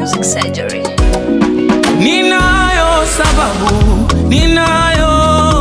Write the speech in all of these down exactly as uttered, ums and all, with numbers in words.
Music Surgery. Ninayo sababu, ninayo,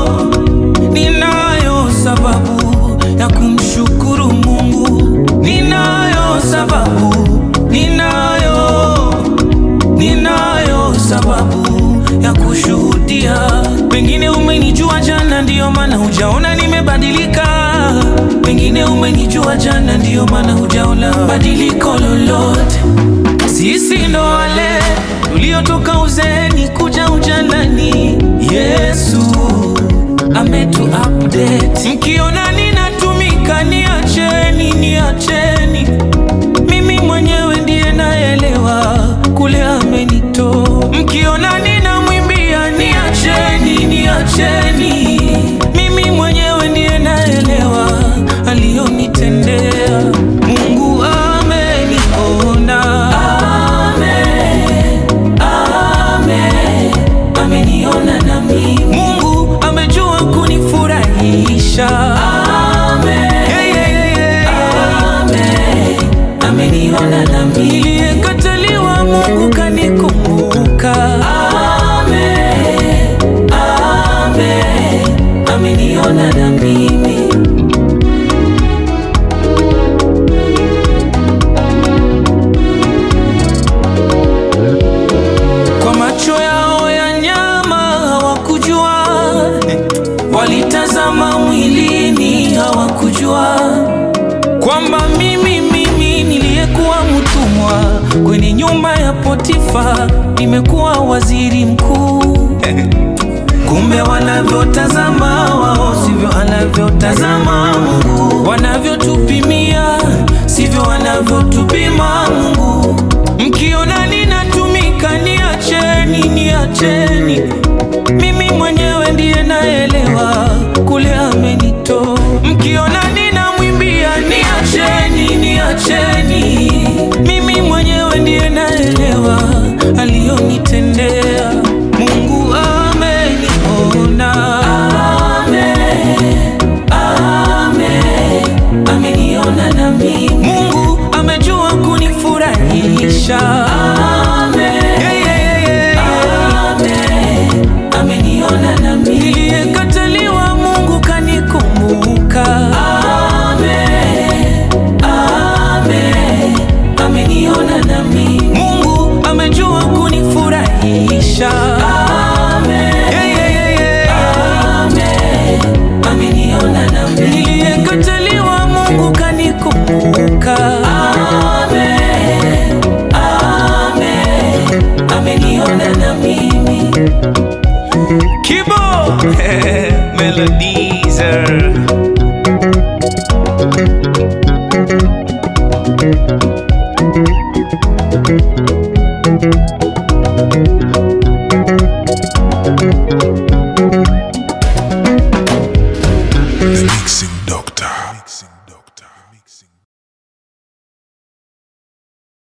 ninayo sababu ya kumshukuru Mungu. Ninayo sababu, ninayo, ninayo sababu ya kushuhudia. Pengine umenijua jana ndiyo maana hujaona nimebadilika. Pengine umenijua jana ndiyo maana hujaona badiliko lolote. Sisi ndo wale tuliotoka uzeeni kuja ujanani. Yesu ametu update. Mkiona ninatumika niacheni, niacheni. Mimi mwenyewe ndiye naelewa kule amenitoa. Mkiona ninamwimbia niacheni, niacheni. Mimi mwenyewe ndiye naelewa alionitendea. Mungu ameniona, amen, amen. Ameniona na mimi. Mungu amejua kunifurahisha, amen, yeah, yeah, yeah. Amen. Ameniona na mimi. Niliyekataliwa Mungu kanikumbuka, amen, amen. Ameniona na mimi. Kwa macho yao ya nyama hawakujua, walitazama mwilini hawakujua kwamba mimi mimi niliyekuwa mtumwa kwenye nyumba ya Potifa nimekuwa waziri mkuu. Kumbe wanavyotazama wao sivyo anavyotazama Mungu. Wanavyotupimia sivyo wanavyotupima Mungu. Mkiona ninatumika niacheni, niacheni. Mimi mwenyewe ndiye naelewa kule amenitoa. Mkiona ninamwimbia niacheni, niacheni. Mimi mwenyewe ndiye naelewa alionitendea. Mungu ameniona, amen, amen. Ameniona na mimi. Mungu amejua kunifurahisha, amen, yeah, yeah, yeah. Amen. Ameniona na mimi. Niliyekataliwa Mungu kanikumbuka, amen, amen. Ameniona na mimi. Mungu amejua kunifurahisha, amen, yeah, yeah, yeah. Amen. Ameniona na mimi. Niliyekataliwa Mungu kanikumbuka, amen, amen. Ameniona na mimi. Kibo Melodies.